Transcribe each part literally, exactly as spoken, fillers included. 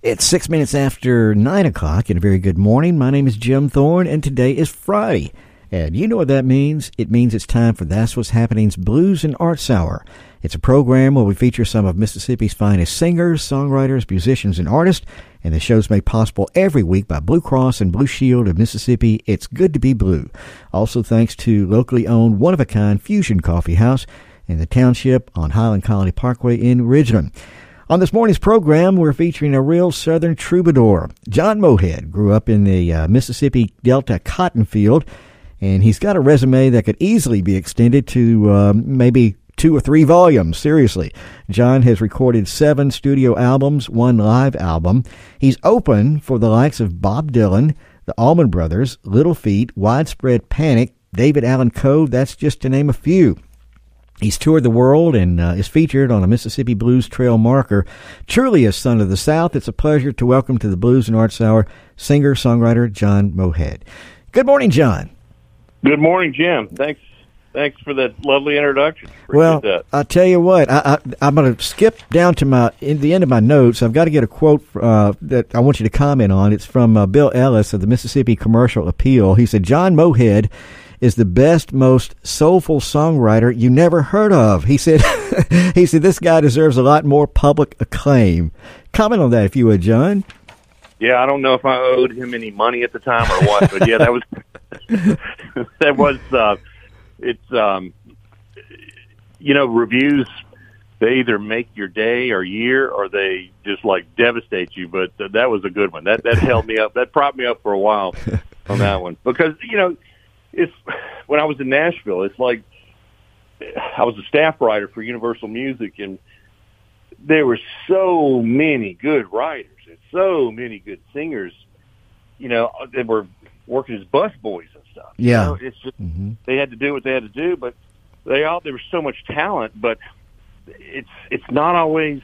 It's six minutes after nine o'clock, and a very good morning. My name is Jim Thorne, and today is Friday. And you know what that means? It means it's time for That's What's Happening's Blues and Arts Hour. It's a program where we feature some of Mississippi's finest singers, songwriters, musicians, and artists, and the show's made possible every week by Blue Cross and Blue Shield of Mississippi. It's good to be blue. Also thanks to locally owned, one-of-a-kind Fusion Coffee House in the township on Highland Colony Parkway in Ridgeland. On this morning's program, we're featuring a real southern troubadour. John Mohead grew up in the uh, Mississippi Delta cotton field, and he's got a resume that could easily be extended to uh, maybe two or three volumes. Seriously. John has recorded seven studio albums, one live album. He's open for the likes of Bob Dylan, the Allman Brothers, Little Feat, Widespread Panic, David Allan Coe, that's just to name a few. He's toured the world and uh, is featured on a Mississippi Blues Trail marker. Truly a son of the South. It's a pleasure to welcome to the Blues and Arts Hour singer-songwriter John Mohead. Good morning, John. Good morning, Jim. Thanks Thanks for that lovely introduction. Appreciate well, that. I'll tell you what, I, I, I'm going to skip down to my in the end of my notes. I've got to get a quote uh, that I want you to comment on. It's from uh, Bill Ellis of the Mississippi Commercial Appeal. He said, John Mohead is the best, most soulful songwriter you never heard of. He said, he said, this guy deserves a lot more public acclaim. Comment on that, if you would, John. Yeah, I don't know if I owed him any money at the time or what, but yeah, that was, that was, uh, it's, um, you know, reviews, they either make your day or year or they just like devastate you, but uh, that was a good one. That, that held me up. That propped me up for a while on that one because, you know, It's when I was in Nashville, it's like I was a staff writer for Universal Music, and there were so many good writers and so many good singers, you know, that were working as busboys and stuff. Yeah. You know, it's just, mm-hmm. They had to do what they had to do, but they all, there was so much talent, but it's, it's not always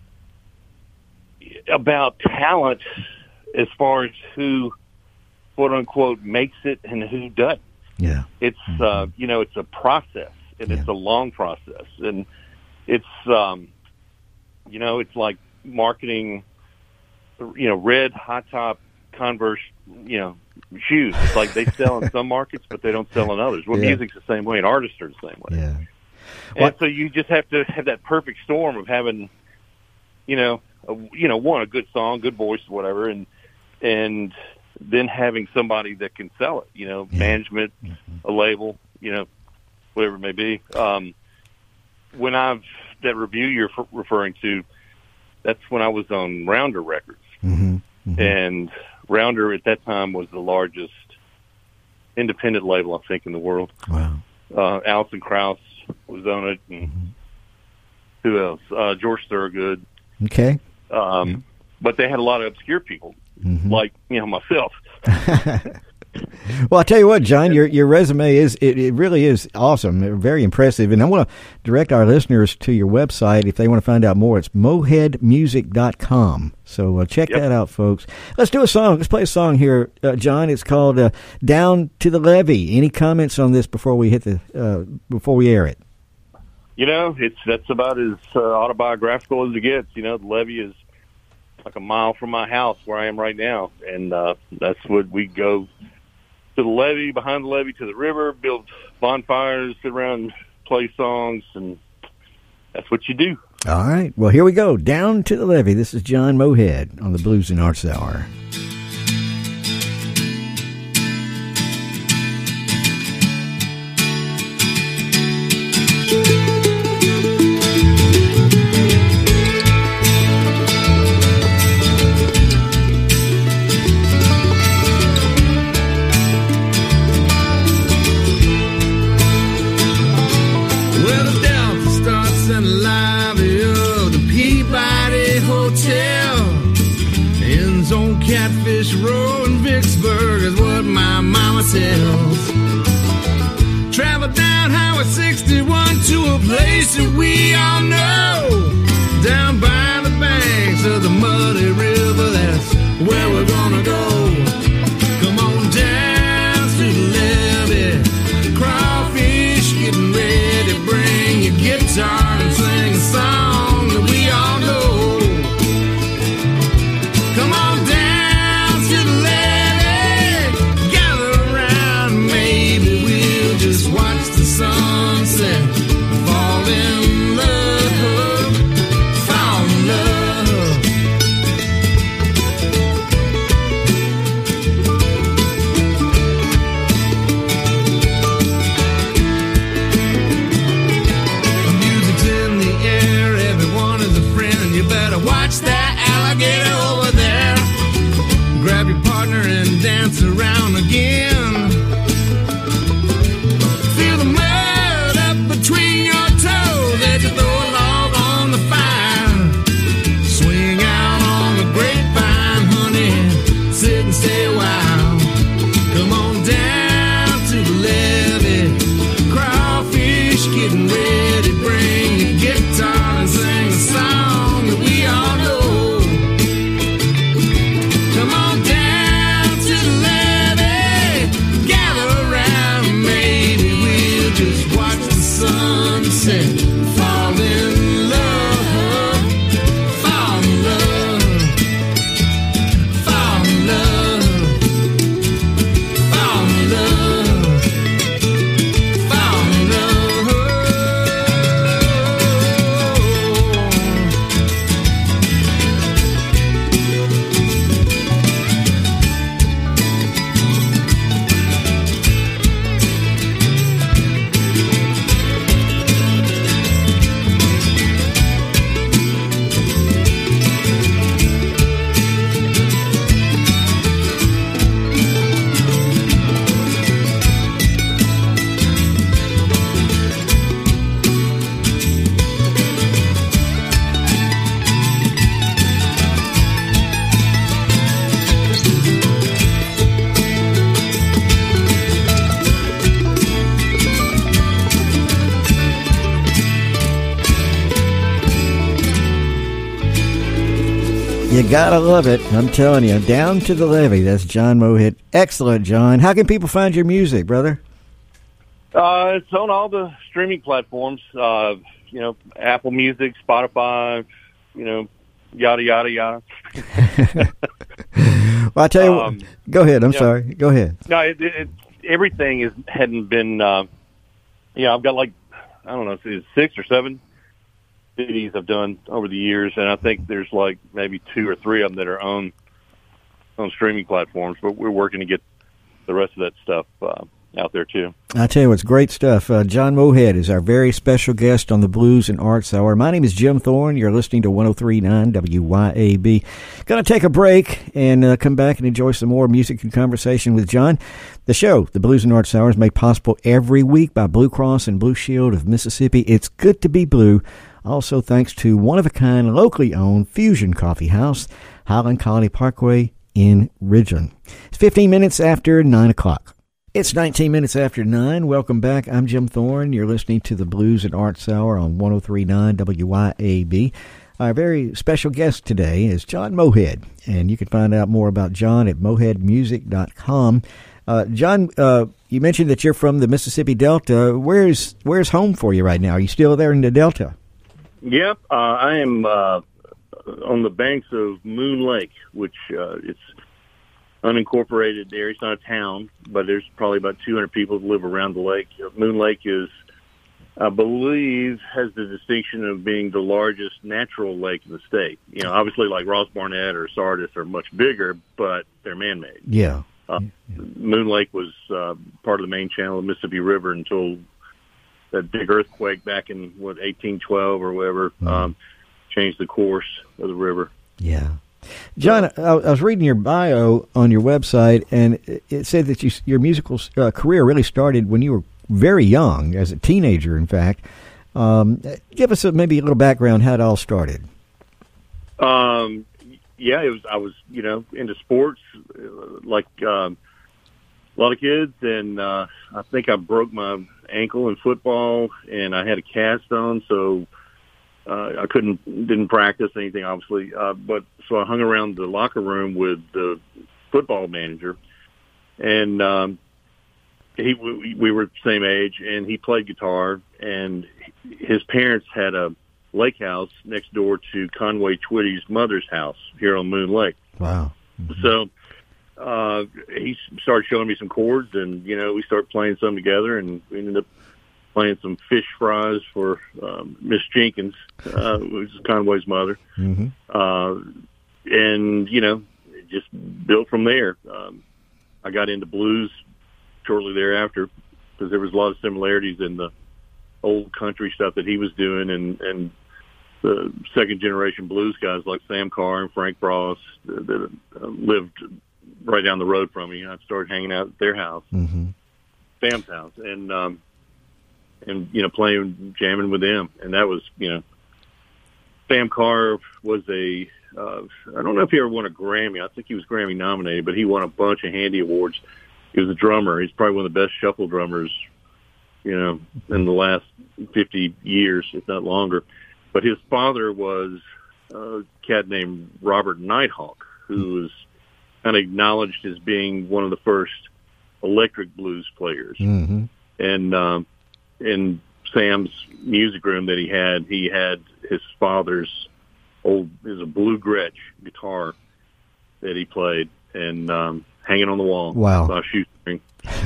about talent as far as who, quote unquote, makes it and who doesn't. Yeah, it's mm-hmm. uh, you know, it's a process, and yeah. it's a long process, and it's um, you know, it's like marketing, you know, red high top Converse, you know, shoes. It's like they sell in some markets, but they don't sell in others. Well, yeah. music's the same way, and artists are the same way. Yeah, and what? So you just have to have that perfect storm of having, you know, a, you know, one a good song, good voice, whatever, and and. then having somebody that can sell it, you know, yeah. management, mm-hmm. a label, you know, whatever it may be. Um, when I've, that review you're f- referring to, that's when I was on Rounder Records. Mm-hmm. Mm-hmm. And Rounder at that time was the largest independent label, I think, in the world. Wow. Uh, Alison Krauss was on it. And mm-hmm. who else? Uh, George Thorogood. Okay. Um, yeah. But they had a lot of obscure people. Mm-hmm. Like, you know, myself. Well, I'll tell you what, John, your your resume is, it, it really is awesome, very impressive. And I want to direct our listeners to your website if they want to find out more. It's mohead music dot com. So uh, check yep. that out, folks. Let's do a song. Let's play a song here, uh, John. It's called uh, Down to the Levee. Any comments on this before we hit the uh, before we air it? You know, it's that's about as uh, autobiographical as it gets. You know, the levee is like a mile from my house where I am right now. And uh, that's what we go to the levee, behind the levee to the river, build bonfires, sit around, play songs, and that's what you do. All right. Well, here we go. Down to the Levee. This is John Mohead on the Blues and Arts Hour. Catfish Row in Vicksburg is what my mama sells. Travel down Highway sixty-one to a place that we all know. Down by the banks of the muddy river, that's where we're gonna go. Come on down to the levee, crawfish getting ready. Bring your guitar and sing a song that we all know. Come on down to the levee, gather around, maybe we'll just watch the sunset, fall in love, fall in love. The music's in the air, everyone is a friend, you better watch that alligator over there. Grab your partner and dance around again. Feel the mud up between your toes as you throw a log on the fire. Swing out on the grapevine, honey, sit and stay a while. Come on down to the levee, crawfish getting ready, bring your guitar and sing a song that we all know. Come on down to the levee, gather around, maybe we'll just watch the sunset, fall in love, fall in love, fall in love, fall in love, fall in love. You gotta love it. I'm telling you. Down to the Levee. That's John Mohead. Excellent, John. How can people find your music, brother? Uh, it's on all the streaming platforms. Uh, you know, Apple Music, Spotify. You know, yada yada yada. Well, I tell you Um, what. Go ahead. I'm yeah. sorry. Go ahead. No, it, it, it, everything is hadn't been. Uh, yeah, I've got like I don't know, it's six or seven C Ds I've done over the years, and I think there's like maybe two or three of them that are on on streaming platforms. But we're working to get the rest of that stuff uh, out there too. I tell you, it's great stuff. Uh, John Mohead is our very special guest on the Blues and Arts Hour. My name is Jim Thorne. You're listening to one oh three point nine W Y A B. Going to take a break and uh, come back and enjoy some more music and conversation with John. The show, the Blues and Arts Hour, is made possible every week by Blue Cross and Blue Shield of Mississippi. It's good to be blue. Also, thanks to one-of-a-kind, locally owned Fusion Coffee House, Highland Colony Parkway in Ridgeland. It's fifteen minutes after nine o'clock. It's nineteen minutes after nine. Welcome back. I'm Jim Thorne. You're listening to the Blues and Arts Hour on one oh three point nine W Y A B. Our very special guest today is John Mohead, and you can find out more about John at mohead music dot com. Uh, John, uh, you mentioned that you're from the Mississippi Delta. Where's where's home for you right now? Are you still there in the Delta? Yep, uh, I am uh, on the banks of Moon Lake, which uh, it's unincorporated area. It's not a town, but there's probably about two hundred people that live around the lake. Moon Lake is, I believe, has the distinction of being the largest natural lake in the state. You know, obviously like Ross Barnett or Sardis are much bigger, but they're man-made. Yeah. Uh, Moon Lake was uh, part of the main channel of the Mississippi River until that big earthquake back in, what, eighteen twelve or whatever, mm. um, changed the course of the river. Yeah. John, I, I was reading your bio on your website, and it said that you, your musical uh, career really started when you were very young, as a teenager, in fact. Um, give us a, maybe a little background how it all started. Um, yeah, it was. I was, you know, into sports, like um, a lot of kids, and uh, I think I broke my ankle in football, and I had a cast on, so uh, I couldn't, didn't practice anything, obviously. Uh, but so I hung around the locker room with the football manager, and um, he we, we were the same age, and he played guitar, and his parents had a lake house next door to Conway Twitty's mother's house here on Moon Lake. Wow. Mm-hmm. So uh, he started showing me some chords, and, you know, we started playing some together, and we ended up playing some Fish Fries for um, Miss Jenkins, uh, which is Conway's mother. Mm-hmm. Uh, and, you know, it just built from there. Um, I got into blues shortly thereafter because there was a lot of similarities in the old country stuff that he was doing and, and the second-generation blues guys like Sam Carr and Frank Ross that, that uh, lived right down the road from me. I started hanging out at their house, mm-hmm. Sam's house, and, um, and, you know, playing, jamming with them. And that was, you know, Sam Carr was a, uh, I don't know if he ever won a Grammy. I think he was Grammy nominated, but he won a bunch of Handy Awards. He was a drummer. He's probably one of the best shuffle drummers, you know, in the last fifty years, if not longer. But his father was a cat named Robert Nighthawk, who was kind of acknowledged as being one of the first electric blues players. Mm-hmm. And um, in Sam's music room that he had, he had his father's old, it was a Blue Gretsch guitar that he played, and um, hanging on the wall. Wow. On a shoestring.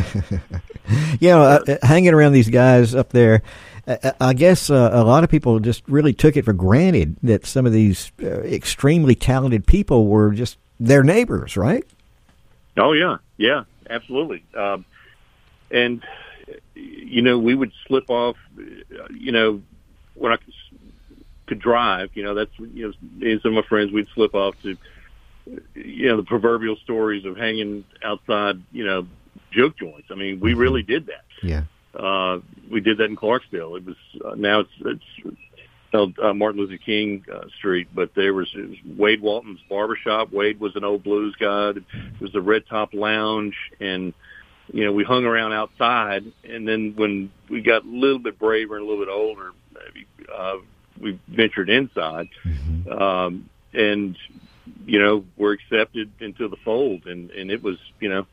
You know, uh, hanging around these guys up there, uh, I guess uh, a lot of people just really took it for granted that some of these uh, extremely talented people were just their neighbors, right? Oh, yeah. Yeah, absolutely. Um, and, you know, we would slip off, you know, when I could, could drive, you know, that's, you know, me and some of my friends, we'd slip off to, you know, the proverbial stories of hanging outside, you know, joke joints. I mean, we really did that. Yeah. Uh, we did that in Clarksville. It was, uh, now it's, it's, uh, Martin Luther King uh, Street, but there was, it was Wade Walton's barbershop. Wade was an old blues guy. It was the Red Top Lounge, and, you know, we hung around outside, and then when we got a little bit braver and a little bit older, maybe, uh, we ventured inside, mm-hmm. um, and, you know, were accepted into the fold, and, and it was, you know,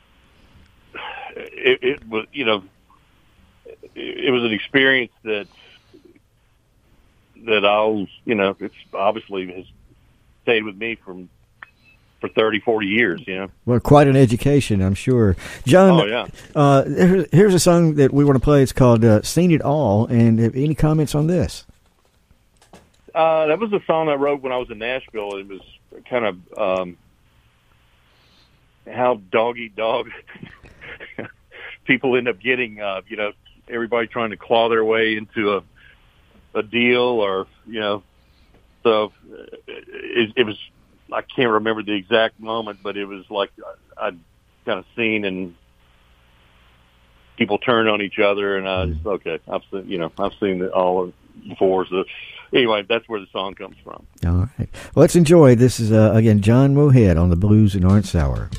it, it was, you know, it, it was an experience that, that I'll, you know, it's obviously has stayed with me from, for thirty, forty years, you know. Well, quite an education, I'm sure. John, oh, yeah. uh, here's a song that we want to play. It's called uh, Seen It All, and any comments on this? Uh, that was a song I wrote when I was in Nashville. It was kind of um, how dog eat dog people end up getting, uh, you know, everybody trying to claw their way into a a deal, or, you know, so it, it was, I can't remember the exact moment, but it was like I'd kind of seen, and people turned on each other, and I just, okay, I've seen, you know, I've seen it all before. So anyway, that's where the song comes from. All right. Well, let's enjoy. This is, uh, again, John Mohead on the Blues and Orange Sour.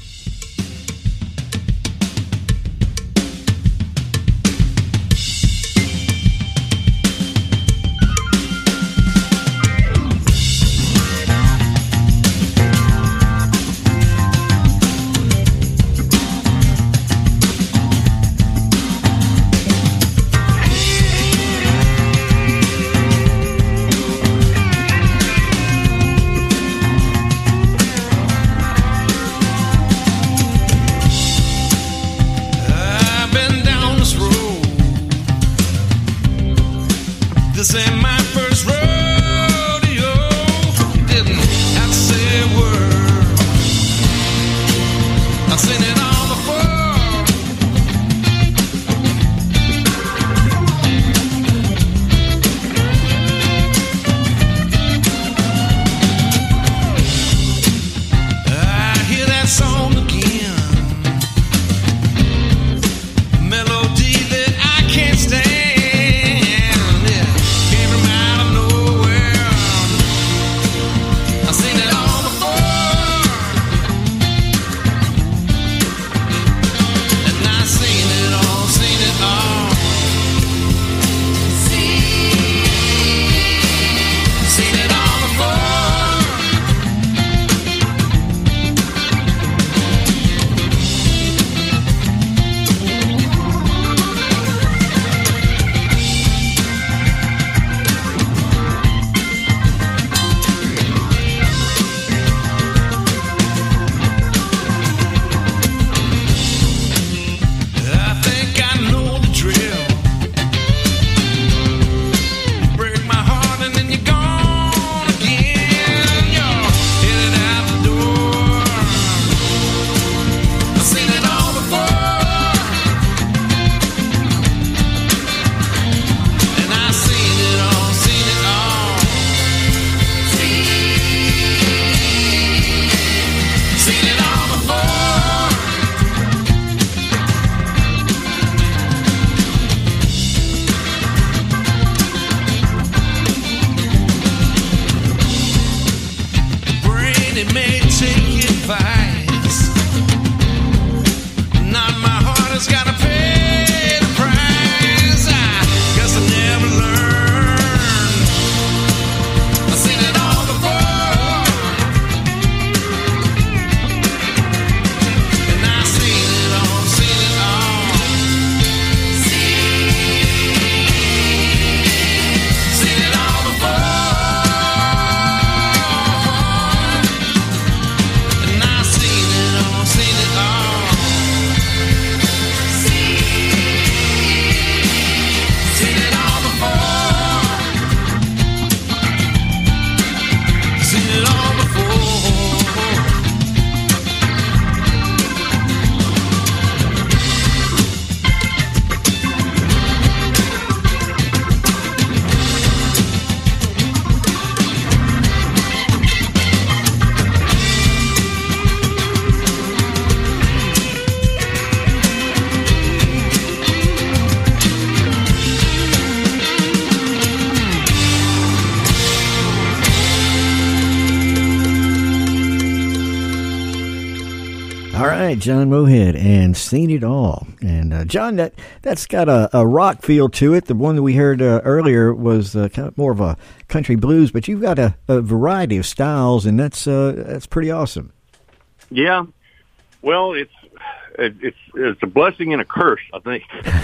All right, John Mohead and Seen It All. And uh, John, that that's got a, a rock feel to it. The one that we heard uh, earlier was uh, kind of more of a country blues, but you've got a, a variety of styles, and that's uh, that's pretty awesome. Yeah, well, it's it's it's a blessing and a curse, I think,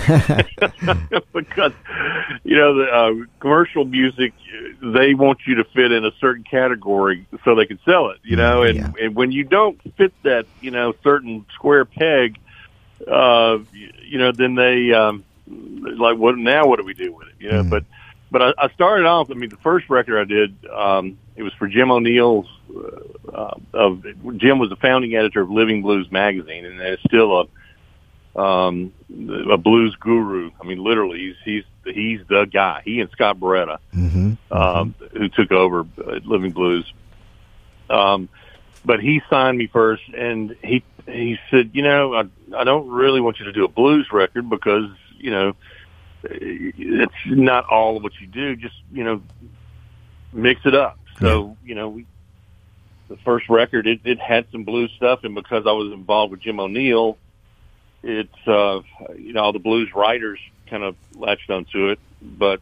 because you know the uh, commercial music, they want you to fit in a certain category so they can sell it, you know, and, yeah. and when you don't fit that, you know, certain square peg, uh, you, you know, then they um, like, what now? What do we do with it? You know, mm. but but I, I started off. I mean, the first record I did, um, it was for Jim O'Neill's. Uh, of Jim was the founding editor of Living Blues magazine, and it's still a um, a blues guru. I mean, literally, he's he's he's the guy. He and Scott Beretta, mm-hmm. um, mm-hmm. who took over Living Blues. Um, but he signed me first, and he he said, you know, I I don't really want you to do a blues record because you know it's not all of what you do. Just you know, mix it up. So you know we. The first record, it, it had some blues stuff, and because I was involved with Jim O'Neill, it's, uh, you know, all the blues writers kind of latched onto it. But,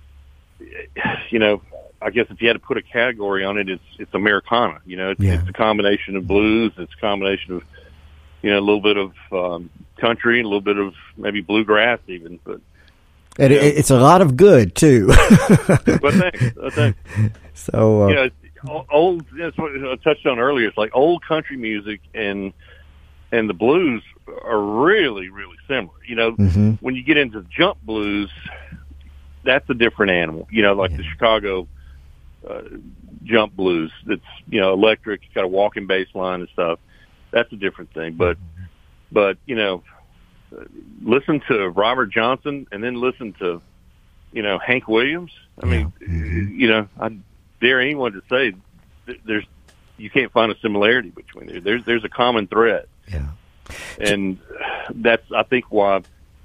you know, I guess if you had to put a category on it, it's it's Americana. You know, it's, yeah. it's a combination of blues, it's a combination of, you know, a little bit of um, country, a little bit of maybe bluegrass even. But and it, it's a lot of good, too. But thanks. thanks. So, uh, you know, old, that's what I touched on earlier. It's like old country music and and the blues are really, really similar. You know, mm-hmm. when you get into jump blues, that's a different animal. You know, like yeah. the Chicago uh, jump blues. That's you know electric, it's got a walking bass line and stuff. That's a different thing. But mm-hmm. but you know, listen to Robert Johnson and then listen to you know Hank Williams. I mean, yeah. mm-hmm. you know, I. dare anyone to say there's you can't find a similarity between there. There's there's a common thread. Yeah, and that's I think why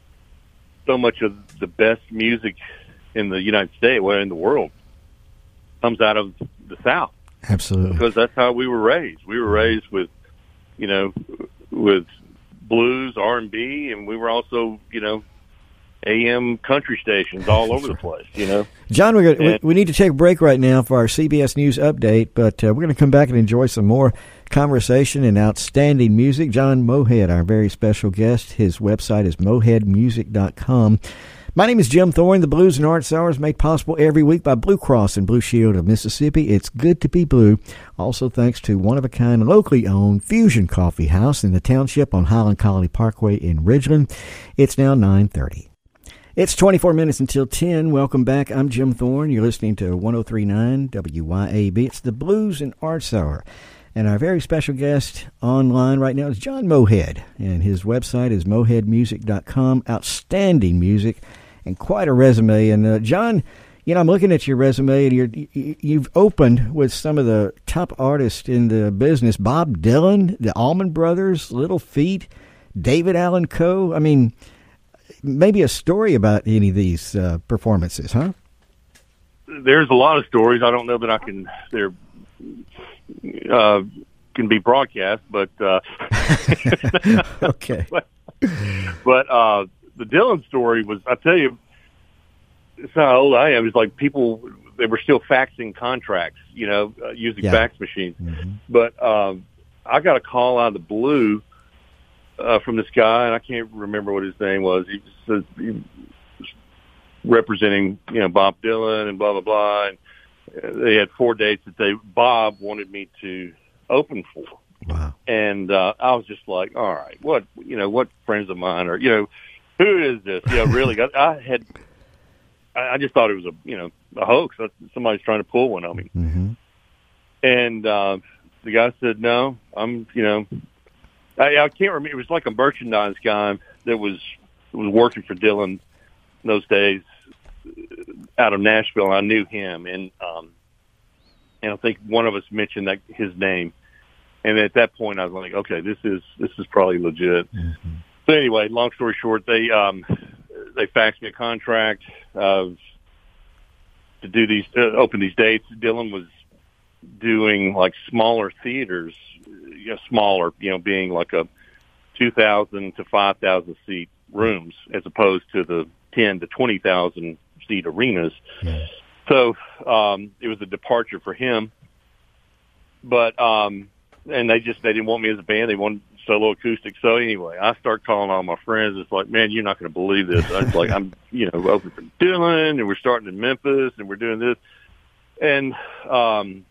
so much of the best music in the United States, well, in the world, comes out of the South. Absolutely, because that's how we were raised. We were raised with you know with blues, R and B, and we were also you know. A M country stations all over the place, you know. John, we're gonna, and, we, we need to take a break right now for our C B S News update, but uh, we're going to come back and enjoy some more conversation and outstanding music. John Mohead, our very special guest. His website is mohead music dot com. My name is Jim Thorne. The Blues and Arts Hour is made possible every week by Blue Cross and Blue Shield of Mississippi. It's good to be blue. Also thanks to one-of-a-kind, locally owned Fusion Coffee House in the township on Highland Colony Parkway in Ridgeland. It's now nine thirty. It's twenty-four minutes until ten. Welcome back. I'm Jim Thorne. You're listening to one oh three point nine W Y A B. It's the Blues and Arts Hour. And our very special guest online right now is John Mohead. And his website is mohead music dot com. Outstanding music and quite a resume. And uh, John, you know, I'm looking at your resume, and you're, you've opened with some of the top artists in the business. Bob Dylan, the Allman Brothers, Little Feat, David Allan Coe. I mean... maybe a story about any of these uh, performances, huh? There's a lot of stories. I don't know that I can. They're uh, can be broadcast, but uh, okay. but but uh, the Dylan story was. I tell you, it's how old I am. It's like people they were still faxing contracts, you know, uh, using yeah. fax machines. Mm-hmm. But um, I got a call out of the blue. Uh, from this guy, and I can't remember what his name was. He was, uh, he was representing, you know, Bob Dylan and blah blah blah. And uh, they had four dates that they Bob wanted me to open for. Wow! And uh, I was just like, all right, what you know, what friends of mine are, you know, who is this? You know, really, I, I had, I, I just thought it was a, you know, a hoax. Somebody's trying to pull one on me. Mm-hmm. And uh, the guy said, no, I'm, you know. I, I can't remember. It was like a merchandise guy that was was working for Dylan in those days out of Nashville. And I knew him, and um, and I think one of us mentioned that his name. And at that point, I was like, okay, this is this is probably legit. Mm-hmm. So anyway, long story short, they um, they faxed me a contract uh, to do these uh, open these dates. Dylan was doing like smaller theaters. You know, smaller, you know, being like a two thousand to five thousand seat rooms as opposed to the ten to twenty thousand seat arenas. Yeah. So um, it was a departure for him. But um, and they just they didn't want me as a band. They wanted solo acoustic. So anyway, I start calling all my friends. It's like, man, you're not going to believe this. I was like, I'm you know open for Dylan, and we're starting in Memphis, and we're doing this. And um,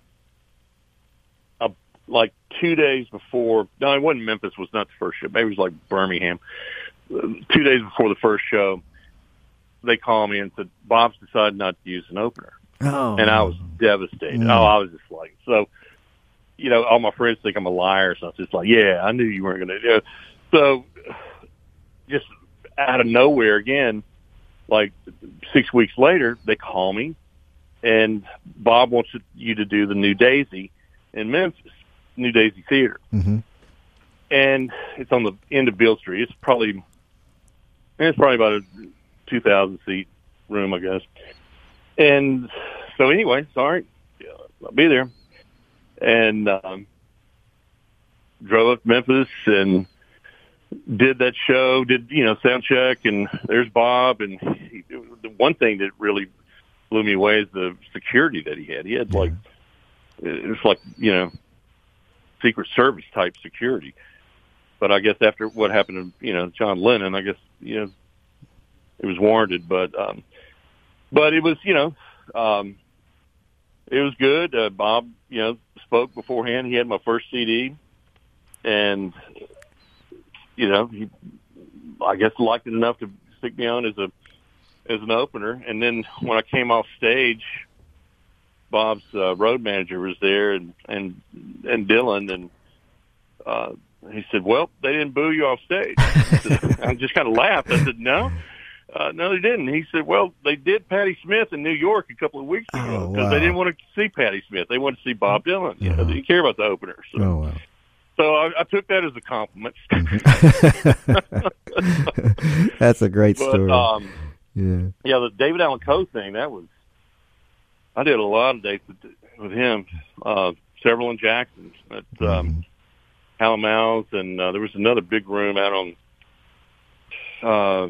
a, like two days before, no, it wasn't Memphis. Was not the first show. Maybe it was like Birmingham. Two days before the first show, they called me and said, Bob's decided not to use an opener. Oh. And I was devastated. Mm. Oh, I was just like, so, you know, all my friends think I'm a liar. So I was just like, yeah, I knew you weren't going to do it. So just out of nowhere again, like six weeks later, they call me and Bob wants you to do the New Daisy in Memphis, New Daisy Theater. Mm-hmm. And it's on the end of Beale Street. It's probably, it's probably about a two thousand seat room, I guess. And so anyway, sorry, I'll be there. And um, drove up to Memphis and did that show, did, you know, sound check, and there's Bob. And he, the one thing that really blew me away is the security that he had. He had like, it was like, you know, Secret Service type security. But I guess after what happened to, you know, John Lennon, I guess, you know, it was warranted. But, um, but it was, you know, um, it was good. Uh, Bob, you know, spoke beforehand. He had my first C D. And, you know, he, I guess, liked it enough to stick me on as a, as an opener. And then when I came off stage, Bob's uh, road manager was there and, and, and Dylan, and, uh, he said, well, they didn't boo you off stage. I, said, I just kind of laughed. I said, no, uh, no, they didn't. He said, well, they did Patti Smith in New York a couple of weeks ago because oh, wow. they didn't want to see Patti Smith. They wanted to see Bob Dylan. Yeah. You know, they didn't care about the opener. So, oh, wow. so I, I took that as a compliment. That's a great but, story. Um, yeah. Yeah, the David Allan Coe thing, that was, I did a lot of dates with, with him, uh, several in Jackson at, um, mm-hmm. Hallowell's, and uh, there was another big room out on. Uh,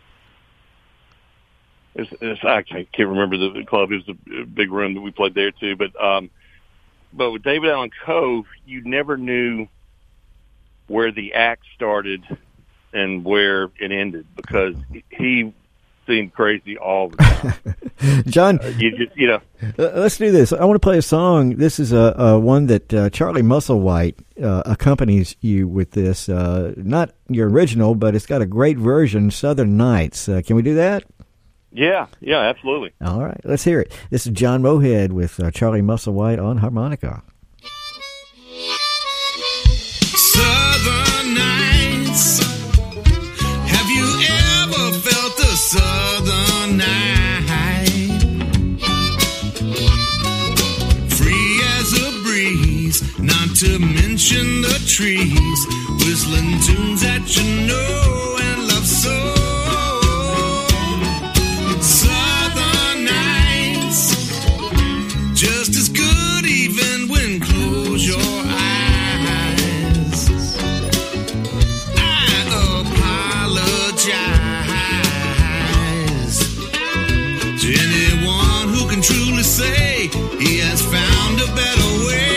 it's, it's, I can't, can't remember the, the club. It was a big room that we played there too. But um, but with David Allan Coe, you never knew where the act started and where it ended because he seemed crazy all the time. John, uh, you just you know. Uh, let's do this. I want to play a song. This is a, a one that uh, Charlie Musselwhite uh, accompanies you with. This uh, not your original, but it's got a great version. Southern Nights. Uh, can we do that? Yeah, yeah, absolutely. All right, let's hear it. This is John Mohead with uh, Charlie Musselwhite on harmonica. Southern Nights. Have you ever felt the Southern night? Free as a breeze, not to mention the trees, whistling tunes that you know and love so. Southern nights, just as good even when close your eyes. I apologize to anyone who can truly say he has found a better way.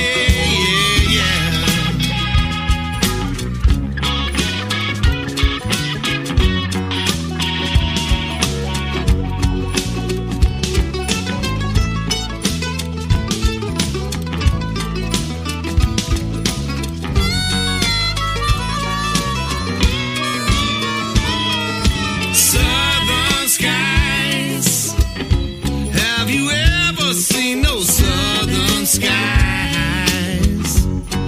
Skies,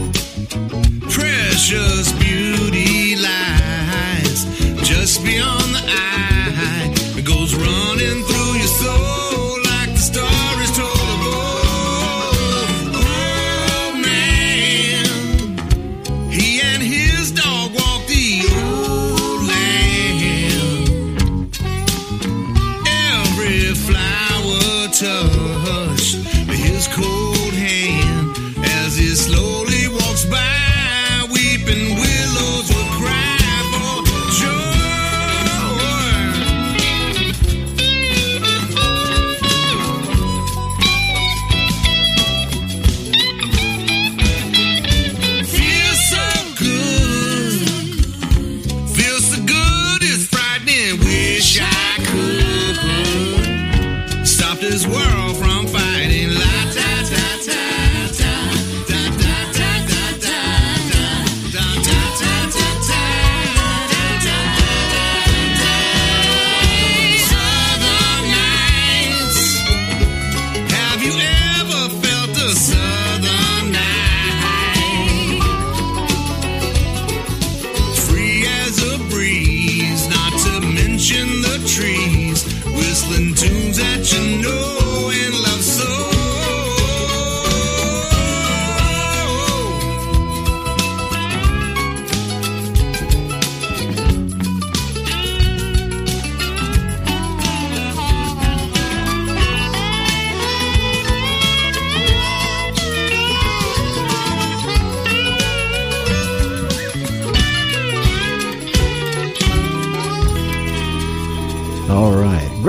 precious beauty lies just beyond the eye. It goes running through your soul like the stories told of old. Oh man, he and his dog walked the old land. Every flower touched his cold hand as he slowly walks by, weeping willow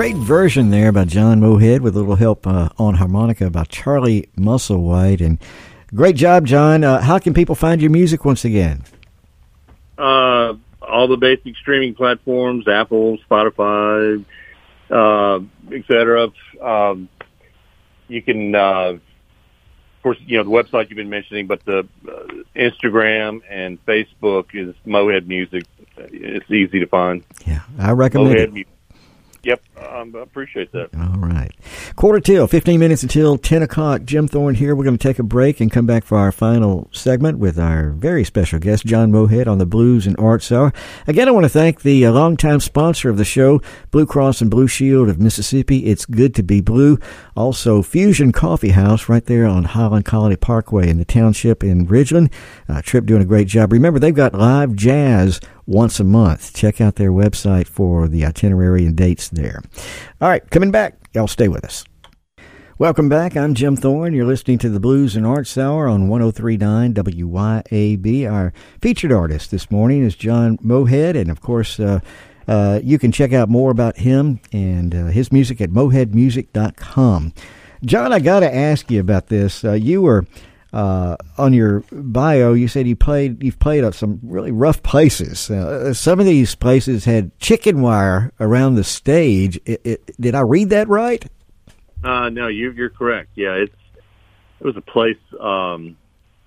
Great version there by John Mohead with a little help uh, on harmonica by Charlie Musselwhite. And great job, John. Uh, how can people find your music once again? Uh, all the basic streaming platforms, Apple, Spotify, uh, et cetera. Um, you can, uh, of course, you know, the website you've been mentioning, but the uh, Instagram and Facebook is Mohead Music. It's easy to find. Yeah, I recommend Mohead it. Music. Yep, um, I appreciate that. All right. Quarter till, fifteen minutes until ten o'clock. Jim Thorne here. We're going to take a break and come back for our final segment with our very special guest, John Mohead, on the Blues and Arts Hour. Again, I want to thank the uh, longtime sponsor of the show, Blue Cross and Blue Shield of Mississippi. It's good to be blue. Also, Fusion Coffee House right there on Highland Colony Parkway in the township in Ridgeland. Uh, Tripp doing a great job. Remember, they've got live jazz once a month. Check out their website for the itinerary and dates there. All right, coming back. Y'all stay with us. Welcome back. I'm Jim Thorne. You're listening to the Blues and Arts Hour on one oh three point nine W Y A B. Our featured artist this morning is John Mohead, and of course, uh, uh, you can check out more about him and uh, his music at mohead music dot com. John, I got to ask you about this. Uh, you were Uh, on your bio, you said you played. You've played at some really rough places. Uh, some of these places had chicken wire around the stage. It, it, did I read that right? Uh, no, you, you're correct. Yeah, it's it was a place. Um,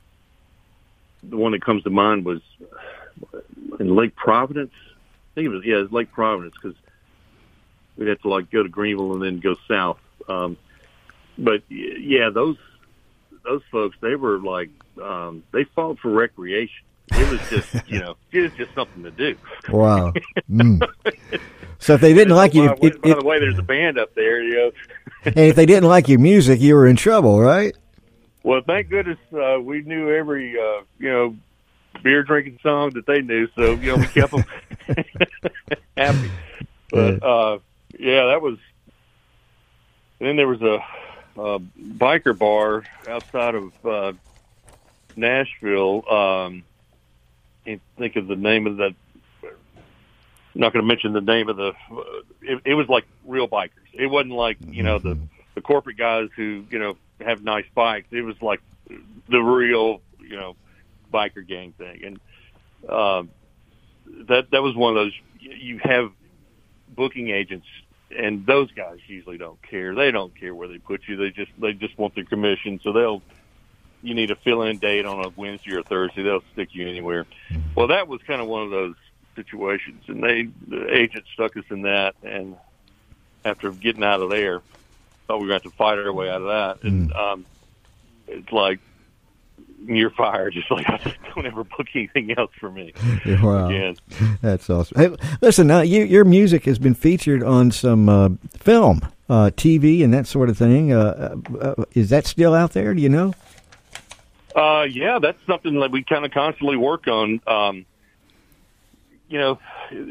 the one that comes to mind was in Lake Providence. I think it was yeah, it was Lake Providence because we'd have to like go to Greenville and then go south. Um, but yeah, those. Those folks, they were like, um, they fought for recreation. It was just, you know, it was just something to do. Wow. Mm. So if they didn't like you, by, it, by it, the way, there's a band up there, you know. and if they didn't like your music, you were in trouble, right? Well, thank goodness uh, we knew every, uh, you know, beer drinking song that they knew, so you know we kept them happy. But uh, yeah, that was. And then there was a. Uh, biker bar outside of uh, Nashville. Um, can't think of the name of that. I'm not going to mention the name of the. Uh, it, it was like real bikers. It wasn't like you know the the corporate guys who you know have nice bikes. It was like the real you know biker gang thing, and uh, that that was one of those. You have booking agents. And those guys usually don't care. They don't care where they put you. They just they just want their commission. So they'll you need a fill-in date on a Wednesday or Thursday. They'll stick you anywhere. Well, that was kind of one of those situations, and they the agent stuck us in that. And after getting out of there, thought we were going to have to fight our way out of that. And um, it's like you're fired. Just like I just don't ever book anything else for me. Wow, again. That's awesome. Hey, listen, now you, your music has been featured on some uh, film, uh, T V, and that sort of thing. Uh, uh, is that still out there? Do you know? Uh, yeah, that's something that we kind of constantly work on. Um, you know,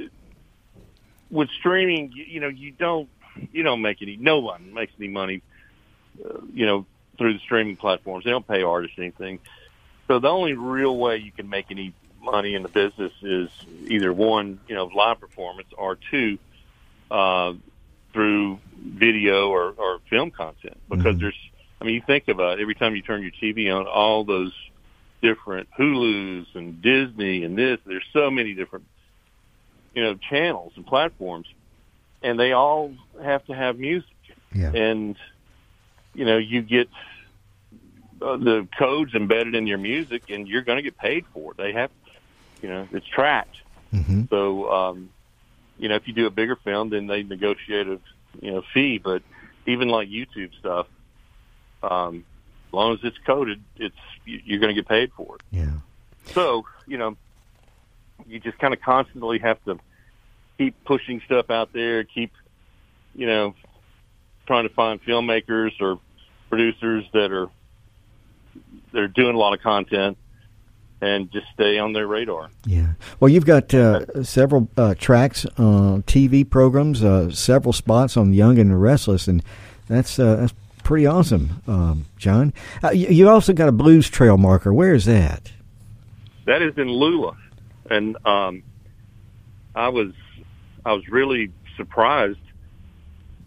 with streaming, you, you know, you don't you don't make any. No one makes any money. Uh, you know. Through the streaming platforms. They don't pay artists anything. So the only real way you can make any money in the business is either one, you know, live performance, or two, uh, through video or, or film content. Because mm-hmm. there's, I mean, you think about it, every time you turn your T V on, all those different Hulus and Disney and this, there's so many different, you know, channels and platforms, and they all have to have music. Yeah. And, you know, you get uh, the codes embedded in your music, and you're going to get paid for it. They have, you know, it's tracked. Mm-hmm. So, um, you know, if you do a bigger film, then they negotiate a, you know, fee. But even like YouTube stuff, um, as long as it's coded, it's you're going to get paid for it. Yeah. So, you know, you just kind of constantly have to keep pushing stuff out there, keep, you know, trying to find filmmakers or producers that are that are doing a lot of content, and just stay on their radar. Yeah. Well, you've got uh, several uh, tracks on T V programs, uh, several spots on Young and the Restless, and that's uh, that's pretty awesome, um, John. Uh, you, you also got a Blues Trail marker. Where is that? That is in Lula, and um, I was I was really surprised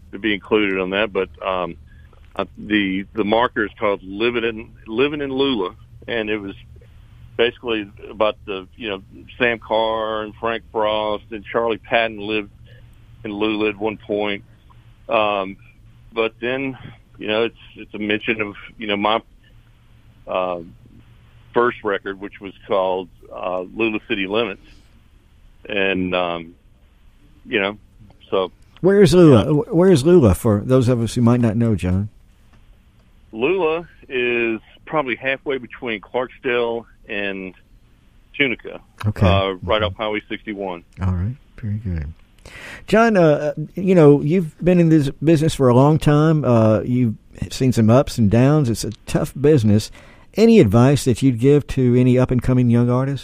to be included on that. But um, uh, the the marker is called Living in Living in Lula, and it was basically about the you know Sam Carr and Frank Frost and Charlie Patton lived in Lula at one point. Um, but then you know it's it's a mention of you know my uh, first record, which was called uh, Lula City Limits, and um, you know so. Where's Lula? Where's Lula for those of us who might not know, John? Lula is probably halfway between Clarksdale and Tunica, okay. uh, right off Highway sixty-one. All right, very good. John, uh, you know, you've been in this business for a long time. Uh, you've seen some ups and downs. It's a tough business. Any advice that you'd give to any up-and-coming young artists?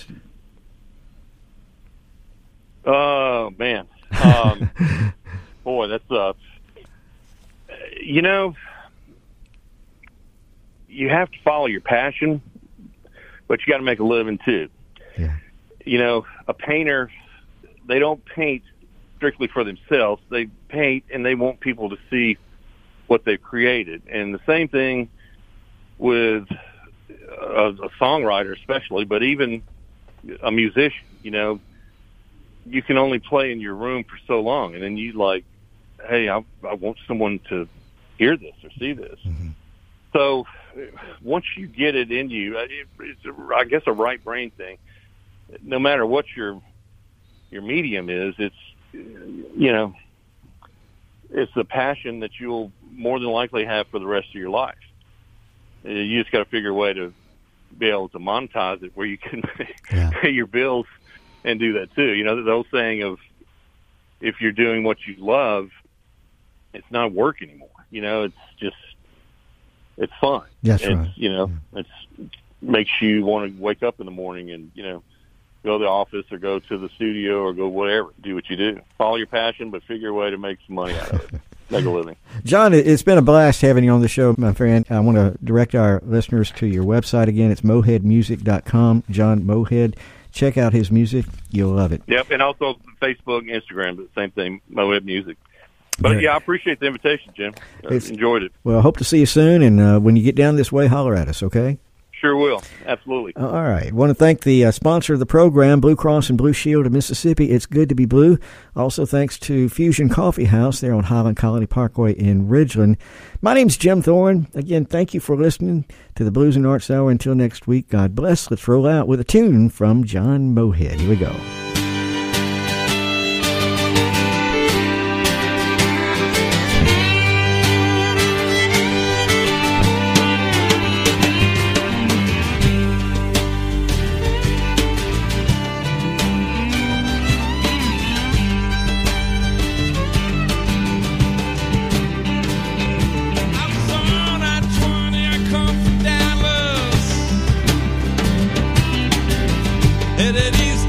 Oh, man. Um, boy, that's, uh, you know, you have to follow your passion, but you got to make a living too. Yeah. You know, a painter, they don't paint strictly for themselves. They paint and they want people to see what they've created. And the same thing with a, a songwriter especially, but even a musician, you know, you can only play in your room for so long. And then you like, hey, I, I want someone to hear this or see this. Mm-hmm. So once you get it in you, it, it's, a, I guess, a right brain thing. No matter what your your medium is, it's, you know, it's a passion that you'll more than likely have for the rest of your life. You just got to figure a way to be able to monetize it where you can yeah. pay your bills and do that too. You know, the old saying of if you're doing what you love, it's not work anymore. You know, it's just, it's fun. That's it's, right. You know, yeah. it's makes you want to wake up in the morning and, you know, go to the office or go to the studio or go whatever. Do what you do. Follow your passion, but figure a way to make some money out of it. Make a living. John, it's been a blast having you on the show, my friend. I want to direct our listeners to your website again. It's mohead music dot com. John Mohead. Check out his music. You'll love it. Yep, and also Facebook and Instagram, but same thing, Mohead Music. But, Great. yeah, I appreciate the invitation, Jim. I enjoyed it. Well, hope to see you soon, and uh, when you get down this way, holler at us, okay? Sure will. Absolutely. All right. I want to thank the uh, sponsor of the program, Blue Cross and Blue Shield of Mississippi. It's good to be blue. Also, thanks to Fusion Coffee House there on Highland Colony Parkway in Ridgeland. My name's Jim Thorne. Again, thank you for listening to the Blues and Arts Hour. Until next week, God bless. Let's roll out with a tune from John Mohead. Here we go. Headed east